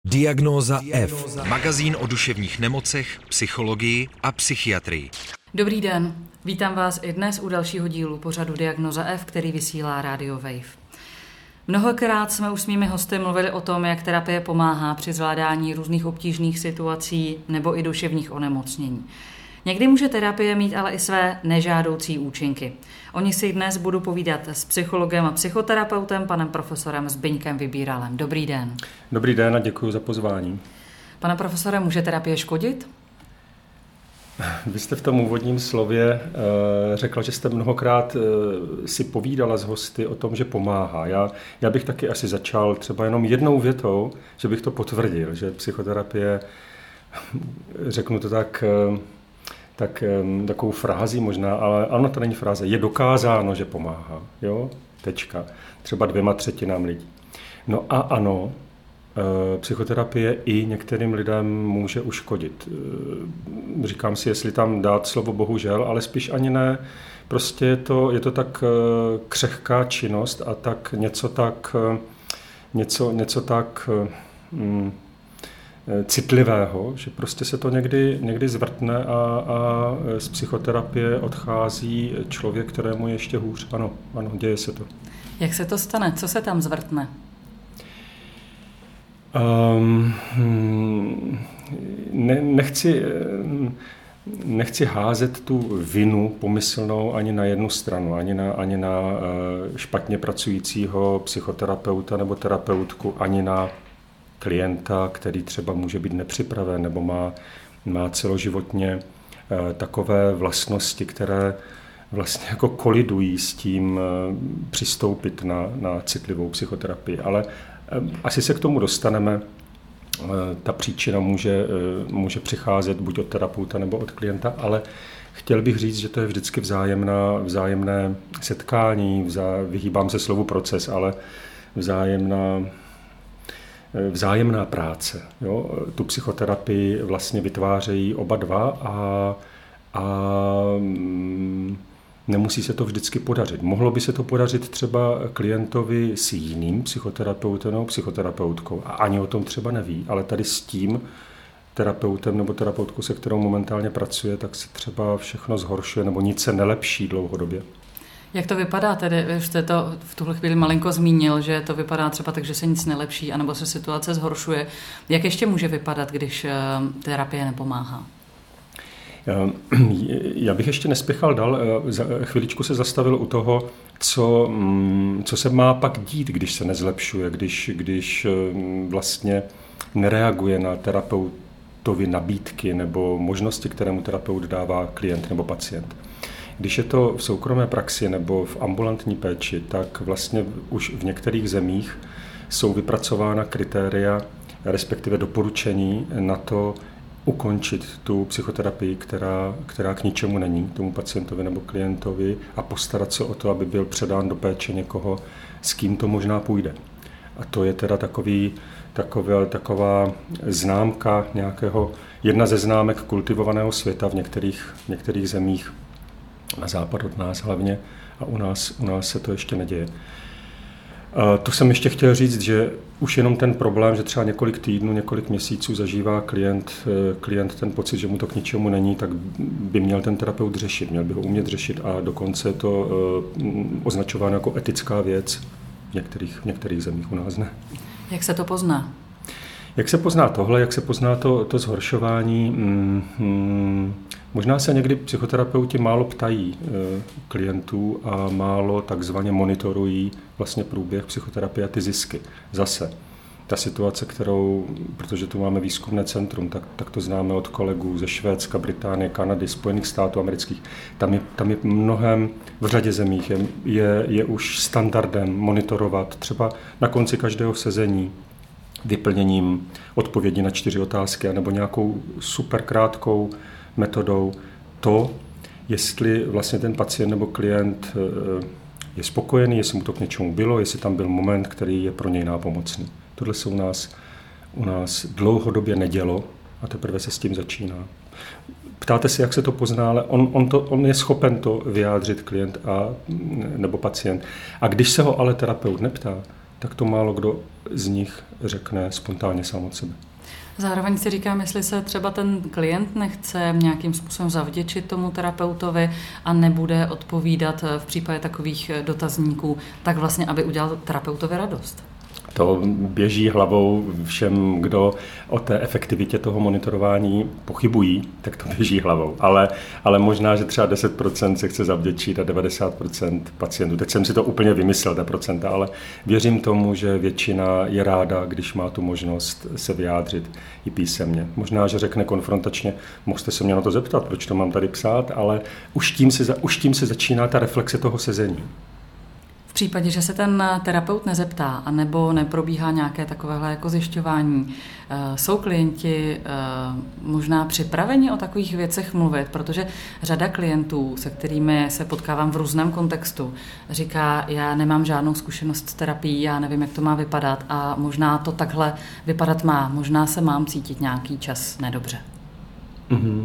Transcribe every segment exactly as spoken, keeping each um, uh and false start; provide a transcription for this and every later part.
Diagnóza F. Magazín o duševních nemocech, psychologii a psychiatrii. Dobrý den, vítám vás i dnes u dalšího dílu pořadu Diagnóza F, který vysílá Radio Wave. Mnohokrát jsme už s mými hosty mluvili o tom, jak terapie pomáhá při zvládání různých obtížných situací nebo i duševních onemocnění. Někdy může terapie mít ale i své nežádoucí účinky. O nich si dnes budu povídat s psychologem a psychoterapeutem, panem profesorem Zbyňkem Vybíralem. Dobrý den. Dobrý den a děkuji za pozvání. Pane profesore, může terapie škodit? Vy jste v tom úvodním slově řekla, že jste mnohokrát si povídala s hosty o tom, že pomáhá. Já, já bych taky asi začal třeba jenom jednou větou, že bych to potvrdil, že psychoterapie, řeknu to tak, tak takovou frází možná, ale ano, to není fráze, je dokázáno, že pomáhá. Jo? Tečka. Třeba dvěma třetinám lidí. No a ano, psychoterapie i některým lidem může uškodit. Říkám si, jestli tam dát slovo bohužel, ale spíš ani ne. Prostě je to, je to tak křehká činnost a tak něco tak, něco, něco tak mm, citlivého, že prostě se to někdy, někdy zvrtne a, a z psychoterapie odchází člověk, kterému je ještě hůř. Ano, ano, děje se to. Jak se to stane? Co se tam zvrtne? Um, ne, nechci, nechci házet tu vinu pomyslnou ani na jednu stranu, ani na, ani na špatně pracujícího psychoterapeuta nebo terapeutku, ani na klienta, který třeba může být nepřipraven nebo má, má celoživotně takové vlastnosti, které vlastně jako kolidují s tím přistoupit na, na citlivou psychoterapii. Ale asi se k tomu dostaneme. Ta příčina může, může přicházet buď od terapeuta nebo od klienta, ale chtěl bych říct, že to je vždycky vzájemná, vzájemné setkání, vzá, vyhýbám se slovu proces, ale vzájemná, vzájemná práce. Jo? Tu psychoterapii vlastně vytvářejí oba dva a, a nemusí se to vždycky podařit. Mohlo by se to podařit třeba klientovi s jiným psychoterapeutem nebo psychoterapeutkou a ani o tom třeba neví, ale tady s tím terapeutem nebo terapeutkou, se kterou momentálně pracuje, tak se třeba všechno zhoršuje nebo nic se nelepší dlouhodobě. Jak to vypadá tedy? Vy jste to v tuhle chvíli malinko zmínil, že to vypadá třeba tak, že se nic nelepší anebo se situace zhoršuje. Jak ještě může vypadat, když terapie nepomáhá? Já bych ještě nespěchal dál, chviličku se zastavil u toho, co, co se má pak dít, když se nezlepšuje, když, když vlastně nereaguje na terapeutovy nabídky nebo možnosti, které mu terapeut dává klient nebo pacient. Když je to v soukromé praxi nebo v ambulantní péči, tak vlastně už v některých zemích jsou vypracována kritéria, respektive doporučení na to, ukončit tu psychoterapii, která, která k ničemu není, tomu pacientovi nebo klientovi a postarat se o to, aby byl předán do péče někoho, s kým to možná půjde. A to je teda takový, takové, taková známka nějakého, jedna ze známek kultivovaného světa v některých, v některých zemích, na západ od nás hlavně, a u nás, u nás se to ještě neděje. To jsem ještě chtěl říct, že už jenom ten problém, že třeba několik týdnů, několik měsíců zažívá klient, klient ten pocit, že mu to k ničemu není, tak by měl ten terapeut řešit, měl by ho umět řešit a dokonce je to označováno jako etická věc v některých, v některých zemích, u nás ne. Jak se to pozná? Jak se pozná tohle, jak se pozná to, to zhoršování? Hmm, hmm, možná se někdy psychoterapeuti málo ptají e, klientů a málo takzvaně monitorují vlastně průběh psychoterapie a ty zisky. Zase ta situace, kterou, protože tu máme výzkumné centrum, tak, tak to známe od kolegů ze Švédska, Británie, Kanady, Spojených států amerických. Tam je, tam je mnohem, v řadě zemích je, je, je už standardem monitorovat třeba na konci každého sezení vyplněním odpovědi na čtyři otázky nebo nějakou super krátkou metodou to, jestli vlastně ten pacient nebo klient je spokojený, jestli mu to k něčemu bylo, jestli tam byl moment, který je pro něj nápomocný. Tohle se u nás, u nás dlouhodobě nedělo a teprve se s tím začíná. Ptáte se, jak se to pozná, ale on, on, to, on je schopen to vyjádřit klient a, nebo pacient. A když se ho ale terapeut neptá, tak to málo kdo z nich řekne spontánně sám od sebe. Zároveň si říkám, jestli se třeba ten klient nechce nějakým způsobem zavděčit tomu terapeutovi a nebude odpovídat v případě takových dotazníků, tak vlastně, aby udělal terapeutovi radost. To běží hlavou všem, kdo o té efektivitě toho monitorování pochybují, tak to běží hlavou. Ale, ale možná, že třeba deset procent se chce zavděčit a devadesát procent pacientů. Teď jsem si to úplně vymyslel, ta procenta, ale věřím tomu, že většina je ráda, když má tu možnost se vyjádřit i písemně. Možná, že řekne konfrontačně, mohl jste se mě na to zeptat, proč to mám tady psát, ale už tím se, už tím se začíná ta reflexe toho sezení. V případě, že se ten terapeut nezeptá, anebo neprobíhá nějaké takovéhle jako zjišťování, jsou klienti možná připraveni o takových věcech mluvit, protože řada klientů, se kterými se potkávám v různém kontextu, říká, já nemám žádnou zkušenost s terapií, já nevím, jak to má vypadat a možná to takhle vypadat má, možná se mám cítit nějaký čas nedobře. Mm-hmm.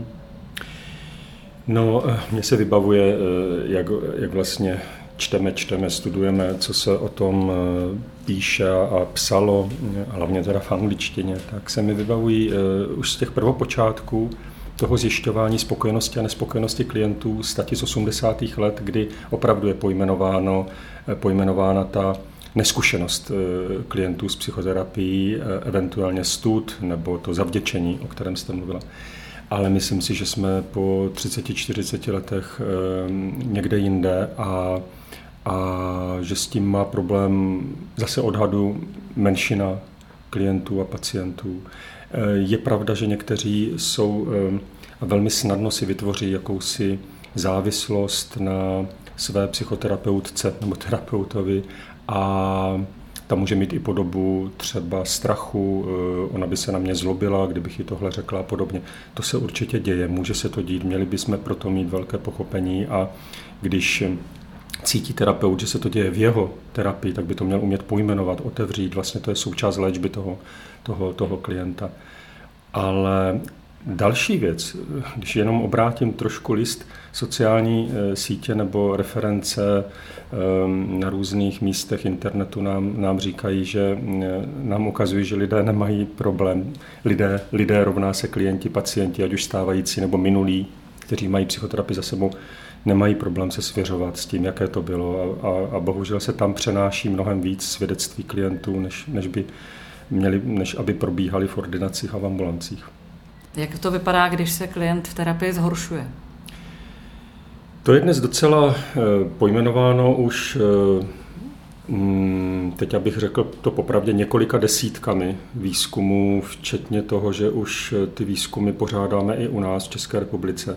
No, mně se vybavuje, jak, jak vlastně Čteme, čteme, studujeme, co se o tom píše a psalo, hlavně teda v angličtině, tak se mi vybavují už z těch prvopočátků toho zjišťování spokojenosti a nespokojenosti klientů stati z osmdesátých let, kdy opravdu je pojmenováno, pojmenována ta neskušenost klientů s psychoterapií, eventuálně stud nebo to zavděčení, o kterém jste mluvila. Ale myslím si, že jsme po třiceti čtyřiceti letech někde jinde a, a že s tím má problém zase odhadu menšina klientů a pacientů. Je pravda, že někteří jsou a velmi snadno si vytvoří jakousi závislost na své psychoterapeutce nebo terapeutovi a ta může mít i podobu třeba strachu, ona by se na mě zlobila, kdybych jí tohle řekla a podobně. To se určitě děje, může se to dít, měli bychom proto mít velké pochopení a když cítí terapeut, že se to děje v jeho terapii, tak by to měl umět pojmenovat, otevřít, vlastně to je součást léčby toho, toho, toho klienta. Ale další věc, když jenom obrátím trošku list, sociální sítě nebo reference na různých místech internetu nám, nám říkají, že nám ukazují, že lidé nemají problém. Lidé, lidé rovná se klienti, pacienti, ať už stávající nebo minulí, kteří mají psychoterapii za sebou, nemají problém se svěřovat s tím, jaké to bylo a, a, a bohužel se tam přenáší mnohem víc svědectví klientů, než, než, by měli, než aby probíhali v ordinacích a v ambulancích. Jak to vypadá, když se klient v terapii zhoršuje? To je dnes docela pojmenováno už, teď abych řekl to popravdě, několika desítkami výzkumů, včetně toho, že už ty výzkumy pořádáme i u nás v České republice.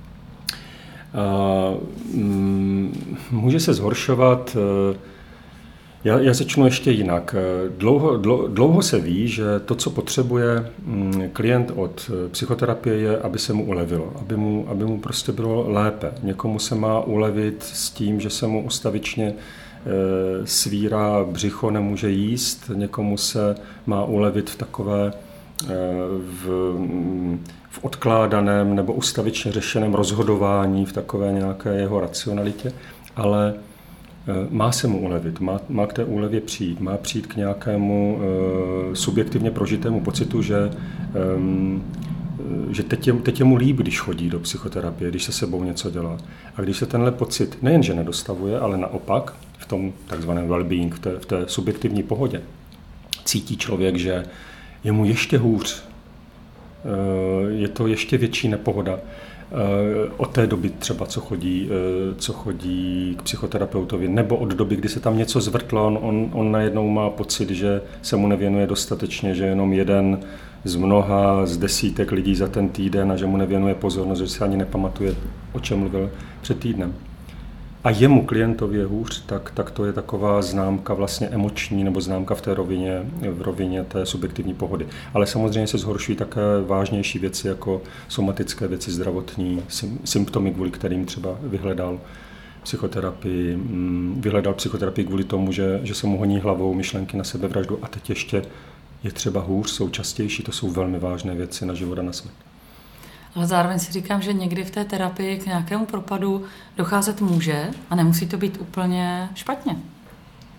Může se zhoršovat. Já, já začnu ještě jinak. Dlouho, dlouho se ví, že to, co potřebuje klient od psychoterapie, je, aby se mu ulevilo, aby mu, aby mu prostě bylo lépe. Někomu se má ulevit s tím, že se mu ustavičně svírá břicho, nemůže jíst, někomu se má ulevit v takové v, v odkládaném nebo ustavičně řešeném rozhodování, v takové nějaké jeho racionalitě, ale má se mu ulevit, má, má k té úlevě přijít, má přijít k nějakému uh, subjektivně prožitému pocitu, že, um, že teď, je, teď je mu líp, když chodí do psychoterapie, když se sebou něco dělá. A když se tenhle pocit nejenže nedostavuje, ale naopak v tom takzvaném well-being, v té, v té subjektivní pohodě, cítí člověk, že je mu ještě hůř, uh, je to ještě větší nepohoda. Od té doby třeba, co chodí, co chodí k psychoterapeutovi, nebo od doby, kdy se tam něco zvrtlo, on, on, on najednou má pocit, že se mu nevěnuje dostatečně, že jenom jeden z mnoha, z desítek lidí za ten týden a že mu nevěnuje pozornost, že se ani nepamatuje, o čem mluvil před týdnem. A jemu, klientovi, je hůř, tak, tak to je taková známka vlastně emoční nebo známka v té rovině, v rovině té subjektivní pohody. Ale samozřejmě se zhoršují také vážnější věci, jako somatické věci zdravotní, symptomy, kvůli kterým třeba vyhledal psychoterapii, vyhledal psychoterapii kvůli tomu, že, že se mu honí hlavou myšlenky na sebevraždu a teď ještě je třeba hůř, jsou častější, to jsou velmi vážné věci na život a na smrt. Ale zároveň si říkám, že někdy v té terapii k nějakému propadu docházet může a nemusí to být úplně špatně.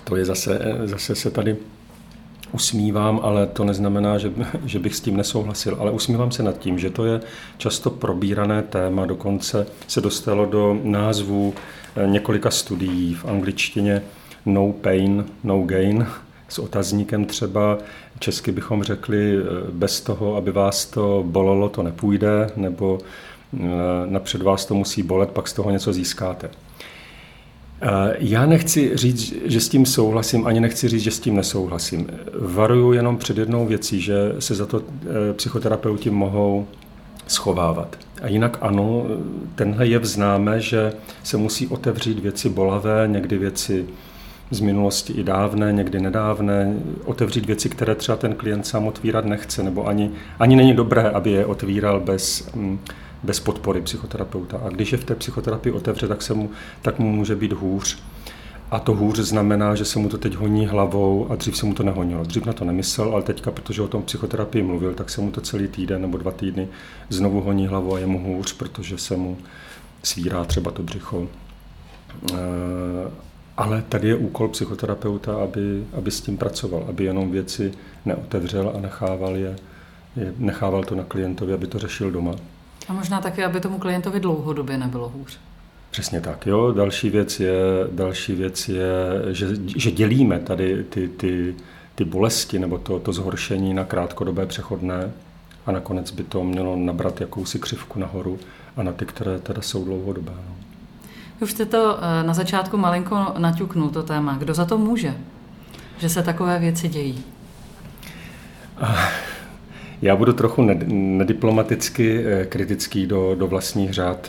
to je zase, zase se tady usmívám, ale to neznamená, že, že bych s tím nesouhlasil. Ale usmívám se nad tím, že to je často probírané téma, dokonce se dostalo do názvů několika studií v angličtině no pain, no gain, s otazníkem třeba. Česky bychom řekli, bez toho, aby vás to bolelo, to nepůjde, nebo napřed vás to musí bolet, pak z toho něco získáte. Já nechci říct, že s tím souhlasím, ani nechci říct, že s tím nesouhlasím. Varuju jenom před jednou věcí, že se za to psychoterapeuti mohou schovávat. A jinak ano, tenhle jev známe, že se musí otevřít věci bolavé, někdy věci z minulosti i dávné, někdy nedávné, otevřít věci, které třeba ten klient sám otvírat nechce, nebo ani, ani není dobré, aby je otvíral bez, bez podpory psychoterapeuta. A když je v té psychoterapii otevře, tak, se mu, tak mu může být hůř. A to hůř znamená, že se mu to teď honí hlavou a dřív se mu to nehonilo. Dřív na to nemyslel, ale teďka, protože o tom psychoterapii mluvil, tak se mu to celý týden nebo dva týdny znovu honí hlavou a je mu hůř, protože se mu svírá třeba to břicho. Ale tady je úkol psychoterapeuta, aby, aby s tím pracoval, aby jenom věci neotevřel a nechával, je, je, nechával to na klientovi, aby to řešil doma. A možná taky, aby tomu klientovi dlouhodobě nebylo hůř. Přesně tak, jo. Další věc je, další věc je že, že dělíme tady ty, ty, ty bolesti nebo to, to zhoršení na krátkodobé přechodné a nakonec by to mělo nabrat jakousi křivku nahoru a na ty, které teda jsou dlouhodobé. No. Už jste to na začátku malinko naťuknul, to téma. Kdo za to může, že se takové věci dějí? Já budu trochu nediplomaticky kritický do, do vlastních řad.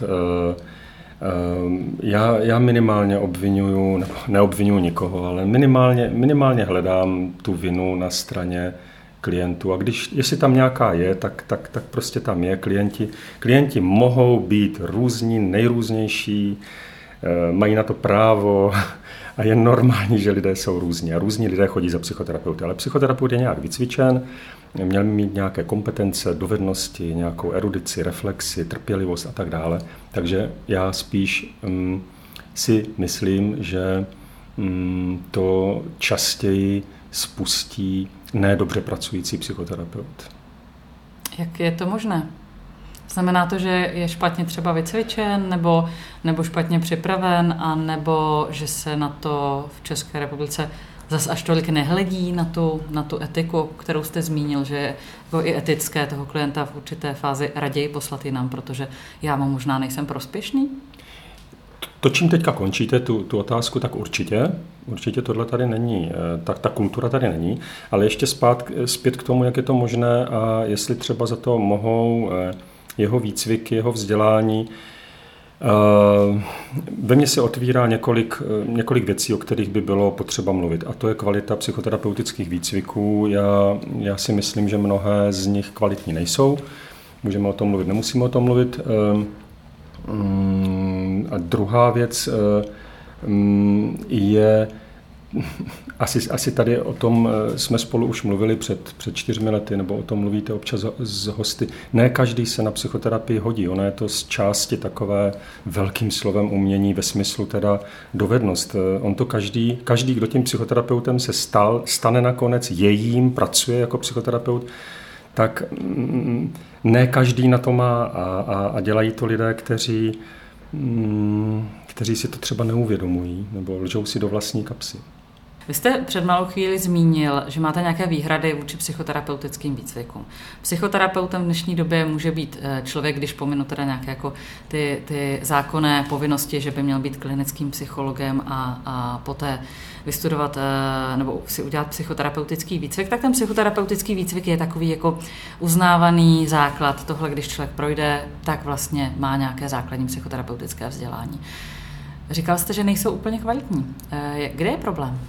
Já, já minimálně obvinuju, nebo neobvinuju nikoho, ale minimálně, minimálně hledám tu vinu na straně klientů. A když, jestli tam nějaká je, tak, tak, tak prostě tam je. Klienti, klienti mohou být různí, nejrůznější, mají na to právo a je normální, že lidé jsou různí. A různí lidé chodí za psychoterapeuty. Ale psychoterapeut je nějak vycvičen, měl mít nějaké kompetence, dovednosti, nějakou erudici, reflexi, trpělivost a tak dále. Takže já spíš um, si myslím, že um, to častěji spustí nedobře pracující psychoterapeut. Jak je to možné? Znamená to, že je špatně třeba vycvičen, nebo, nebo špatně připraven, a nebo že se na to v České republice zas až tolik nehledí, na tu, na tu etiku, kterou jste zmínil, že je jako i etické toho klienta v určité fázi raději poslat jinam, protože já mu možná nejsem prospěšný? To, čím teďka končíte tu, tu otázku, tak určitě. Určitě tohle tady není, tak ta kultura tady není, ale ještě zpát, zpět k tomu, jak je to možné a jestli třeba za to mohou jeho výcviky, jeho vzdělání. Ve mně se otvírá několik, několik věcí, o kterých by bylo potřeba mluvit. A to je kvalita psychoterapeutických výcviků. Já, já si myslím, že mnohé z nich kvalitní nejsou. Můžeme o tom mluvit, nemusíme o tom mluvit. A druhá věc je, asi, asi tady o tom jsme spolu už mluvili před, před čtyřmi lety, nebo o tom mluvíte občas s hosty. Ne každý se na psychoterapii hodí, ono je to z části takové velkým slovem umění ve smyslu teda dovednost. On to každý, každý, kdo tím psychoterapeutem se stal, stane nakonec, je jím, pracuje jako psychoterapeut, tak ne každý na to má a, a, a dělají to lidé, kteří, kteří si to třeba neuvědomují nebo lžou si do vlastní kapsy. Vy jste před malou chvíli zmínil, že máte nějaké výhrady vůči psychoterapeutickým výcvikům. Psychoterapeutem v dnešní době může být člověk, když pominu teda nějaké jako ty, ty zákonné povinnosti, že by měl být klinickým psychologem a, a poté vystudovat nebo si udělat psychoterapeutický výcvik, tak ten psychoterapeutický výcvik je takový jako uznávaný základ. Tohle, když člověk projde, tak vlastně má nějaké základní psychoterapeutické vzdělání. Říkal jste, že nejsou úplně kvalitní. Kde je problém?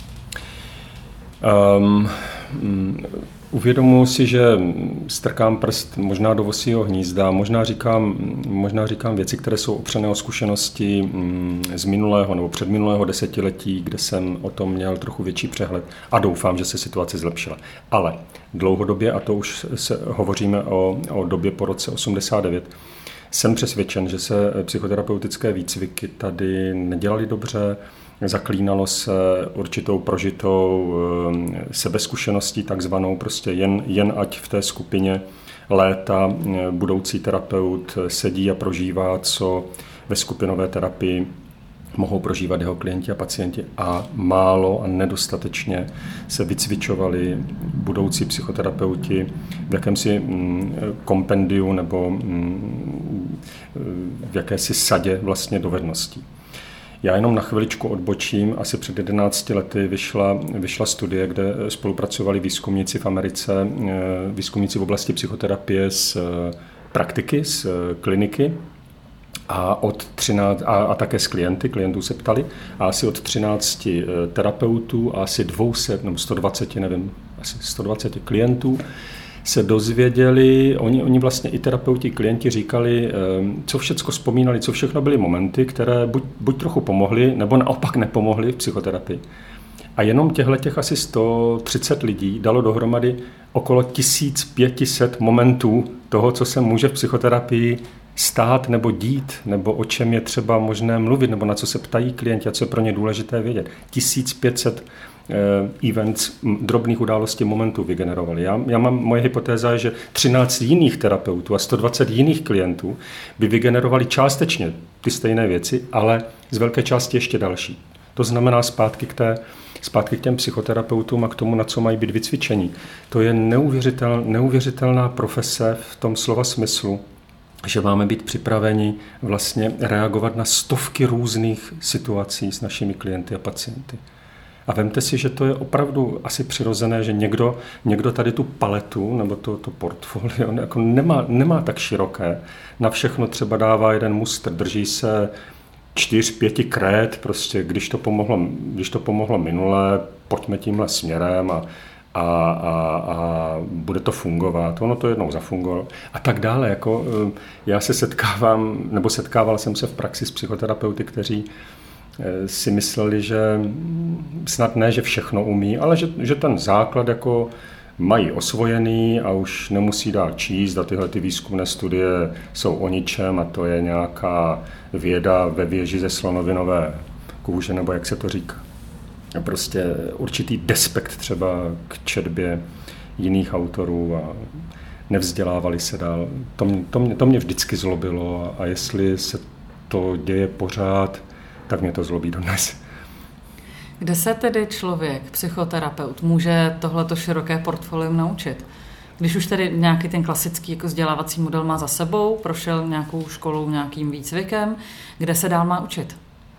Um, uvědomuji si, že strkám prst možná do vosího hnízda, možná říkám, možná říkám věci, které jsou opřené o zkušenosti z minulého nebo předminulého desetiletí, kde jsem o tom měl trochu větší přehled a doufám, že se situace zlepšila. Ale dlouhodobě, a to už se hovoříme o, o době po roce osmdesát devět, Jsem přesvědčen, že se psychoterapeutické výcviky tady nedělaly dobře, zaklínalo se určitou prožitou sebezkušeností takzvanou, prostě jen, jen ať v té skupině léta budoucí terapeut sedí a prožívá, co ve skupinové terapii mohou prožívat jeho klienti a pacienti, a málo a nedostatečně se vycvičovali budoucí psychoterapeuti v jakémsi kompendiu nebo v jakési sadě vlastně dovedností. Já jenom na chviličku odbočím. Asi před jedenácti lety vyšla, vyšla studie, kde spolupracovali výzkumníci v Americe, výzkumníci v oblasti psychoterapie z praktiky, z kliniky, a, od třinácti, a, a také s klienty, klientů se ptali, a asi od třinácti terapeutů a asi dvě stě nebo sto dvacet, nevím, asi sto dvacet klientů se dozvěděli, oni, oni vlastně i terapeuti, klienti říkali, co všecko vzpomínali, co všechno byly momenty, které buď, buď trochu pomohly, nebo naopak nepomohly v psychoterapii. A jenom těchto asi sto třicet lidí dalo dohromady okolo tisíc pět set momentů toho, co se může v psychoterapii stát nebo dít, nebo o čem je třeba možné mluvit, nebo na co se ptají klienti a co je pro ně důležité vědět. tisíc pět set events, drobných událostí, momentů vygenerovali. Já, já mám, moje hypotéza je, že třináct jiných terapeutů a sto dvacet jiných klientů by vygenerovali částečně ty stejné věci, ale z velké části ještě další. To znamená zpátky k, té, zpátky k těm psychoterapeutům a k tomu, na co mají být vycvičení. To je neuvěřitel, neuvěřitelná profese v tom slova smyslu, že máme být připraveni vlastně reagovat na stovky různých situací s našimi klienty a pacienty. A vemte si, že to je opravdu asi přirozené, že někdo, někdo tady tu paletu nebo to, to portfolio jako nemá, nemá tak široké. Na všechno třeba dává jeden mustr, drží se čtyř, pěti krét, prostě když to pomohlo, když to pomohlo minule, pojďme tímhle směrem a, a, a, a bude to fungovat. Ono to jednou zafungovalo. A tak dále. Jako, já se setkávám, nebo setkával jsem se v praxi s psychoterapeuty, kteří si mysleli, že snad ne, že všechno umí, ale že, že ten základ jako mají osvojený a už nemusí dál číst a tyhle ty výzkumné studie jsou o ničem a to je nějaká věda ve věži ze slonovinové kůže, nebo jak se to říká. A prostě určitý despekt třeba k četbě jiných autorů a nevzdělávali se dál. To mě, to mě, to mě vždycky zlobilo a jestli se to děje pořád, tak mě to zlobí dodnes. Kde se tedy člověk, psychoterapeut, může tohleto široké portfolium naučit? Když už tedy nějaký ten klasický jako vzdělávací model má za sebou, prošel nějakou školou, nějakým výcvikem, kde se dál má učit?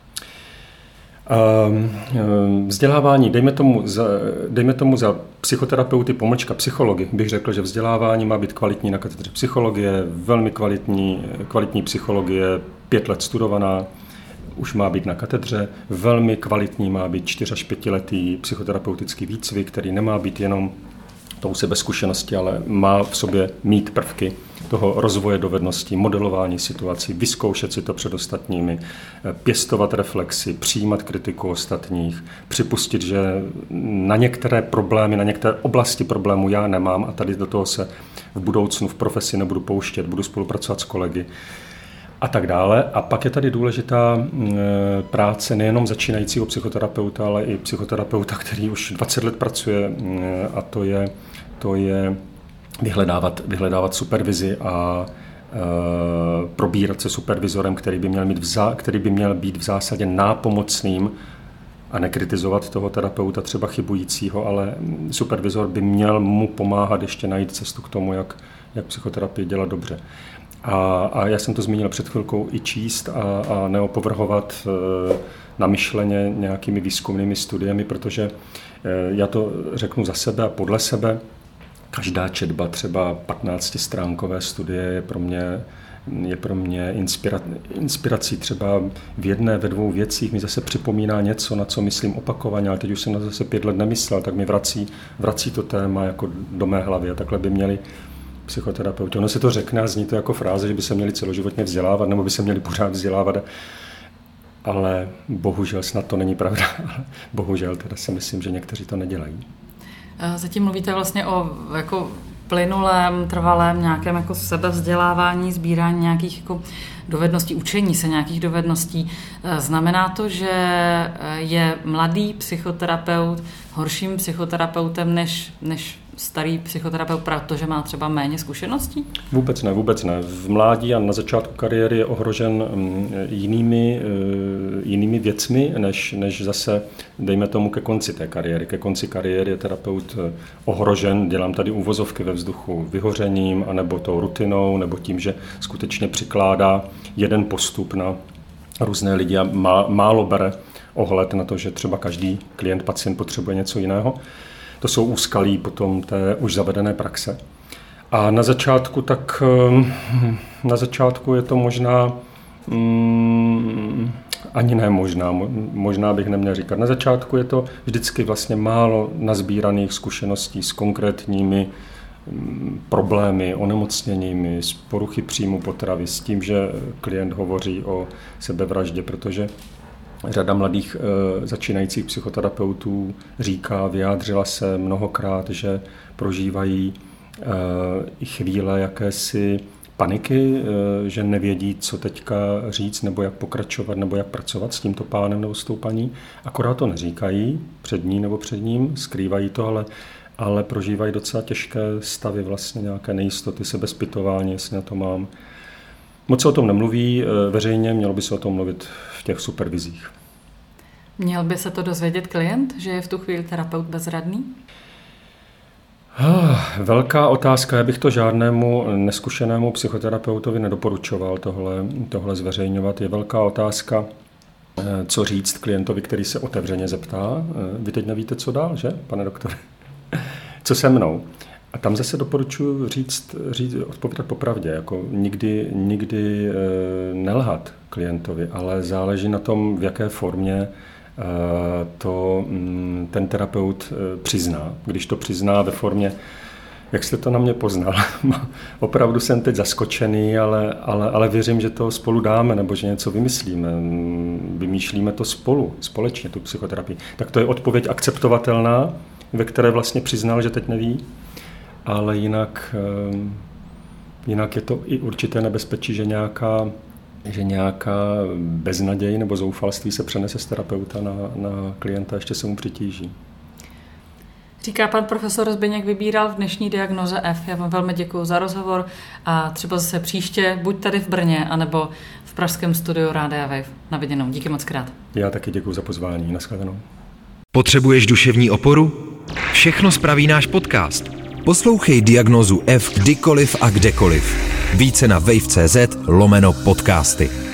Vzdělávání, dejme tomu, za, dejme tomu za psychoterapeuty pomlčka psychologi, bych řekl, že vzdělávání má být kvalitní na katedře psychologie, velmi kvalitní, kvalitní psychologie, pět let studovaná, už má být na katedře, velmi kvalitní má být čtyři až pětiletý psychoterapeutický výcvik, který nemá být jenom tou sebezkušeností, ale má v sobě mít prvky toho rozvoje dovedností, modelování situací, vyzkoušet si to před ostatními, pěstovat reflexy, přijímat kritiku ostatních, připustit, že na některé problémy, na některé oblasti problémů já nemám a tady do toho se v budoucnu v profesi nebudu pouštět, budu spolupracovat s kolegy a tak dále. A pak je tady důležitá práce nejenom začínajícího psychoterapeuta, ale i psychoterapeuta, který už dvacet let pracuje, a to je, to je vyhledávat, vyhledávat supervizi a e, probírat se supervizorem, který by měl mít v zá, který by měl být v zásadě nápomocným a nekritizovat toho terapeuta třeba chybujícího, ale supervizor by měl mu pomáhat ještě najít cestu k tomu, jak, jak psychoterapii dělat dobře. A, a já jsem to zmínil před chvilkou, i číst a, a neopovrhovat e, namyšleně nějakými výzkumnými studiemi, protože e, já to řeknu za sebe a podle sebe. Každá četba třeba patnáctistránkové studie je pro mě, je pro mě inspira, inspirací třeba v jedné, ve dvou věcích. Mi zase připomíná něco, na co myslím opakovaně, ale teď už jsem na zase pět let nemyslel, tak mi vrací, vrací to téma jako do mé hlavy a takhle by měli psychoterapeuti. Ono se to řekne a zní to jako fráze, že by se měli celoživotně vzdělávat nebo by se měli pořád vzdělávat, ale bohužel snad to není pravda. Bohužel teda si myslím, že někteří to nedělají. Zatím mluvíte vlastně o jako plynulém, trvalém nějakém jako sebevzdělávání, sbírání nějakých jako dovedností, učení se nějakých dovedností. Znamená to, že je mladý psychoterapeut horším psychoterapeutem než, než starý psychoterapeut, protože má třeba méně zkušeností? Vůbec ne, vůbec ne. V mládí a na začátku kariéry je ohrožen jinými, jinými věcmi, než, než zase, dejme tomu, ke konci té kariéry. Ke konci kariéry je terapeut ohrožen, dělám tady uvozovky ve vzduchu, vyhořením, anebo tou rutinou, nebo tím, že skutečně přikládá jeden postup na různé lidi a má, málo bere ohled na to, že třeba každý klient, pacient potřebuje něco jiného. To jsou úskalí potom té už zavedené praxe. A na začátku tak, na začátku je to možná, mm, ani ne možná, možná bych neměl říkat. Na začátku je to vždycky vlastně málo nazbíraných zkušeností s konkrétními mm, problémy, onemocněními, s poruchy příjmu potravy, s tím, že klient hovoří o sebevraždě, protože řada mladých e, začínajících psychoterapeutů říká, vyjádřila se mnohokrát, že prožívají e, chvíle jakési paniky, e, že nevědí, co teďka říct, nebo jak pokračovat, nebo jak pracovat s tímto pánem nebo s tou paní. Akorát to neříkají před ní nebo před ním, skrývají to, ale, ale prožívají docela těžké stavy, vlastně nějaké nejistoty, sebezpytování, jestli na to mám. Moc se o tom nemluví veřejně, mělo by se o tom mluvit v těch supervizích. Měl by se to dozvědět klient, že je v tu chvíli terapeut bezradný? Velká otázka, já bych to žádnému neskušenému psychoterapeutovi nedoporučoval tohle, tohle zveřejňovat. Je velká otázka, co říct klientovi, který se otevřeně zeptá. Vy teď nevíte, co dál, že, pane doktore? Co se mnou? A tam zase doporučuji říct, říct odpovídat popravdě, jako nikdy, nikdy e, nelhat klientovi, ale záleží na tom, v jaké formě e, to m, ten terapeut e, přizná. Když to přizná ve formě, jak jste to na mě poznal, opravdu jsem teď zaskočený, ale, ale, ale věřím, že to spolu dáme, nebo že něco vymyslíme, vymýšlíme to spolu, společně tu psychoterapii. Tak to je odpověď akceptovatelná, ve které vlastně přiznal, že teď neví. Ale jinak, jinak je to i určité nebezpečí, že nějaká, že nějaká beznaděj nebo zoufalství se přenese z terapeuta na, na klienta, ještě se mu přitíží. Říká pan profesor Zbyněk Vybíral v dnešní Diagnoze F. Já vám velmi děkuji za rozhovor a třeba zase příště buď tady v Brně, anebo v pražském studiu Rádia Wave. Na viděnou. Díky moc krát. Já taky děkuji za pozvání. Nashledanou. Potřebuješ duševní oporu? Všechno spraví náš podcast. Poslouchej Diagnózu F kdykoliv a kdekoliv. Více na wave tečka cz lomeno podcasty.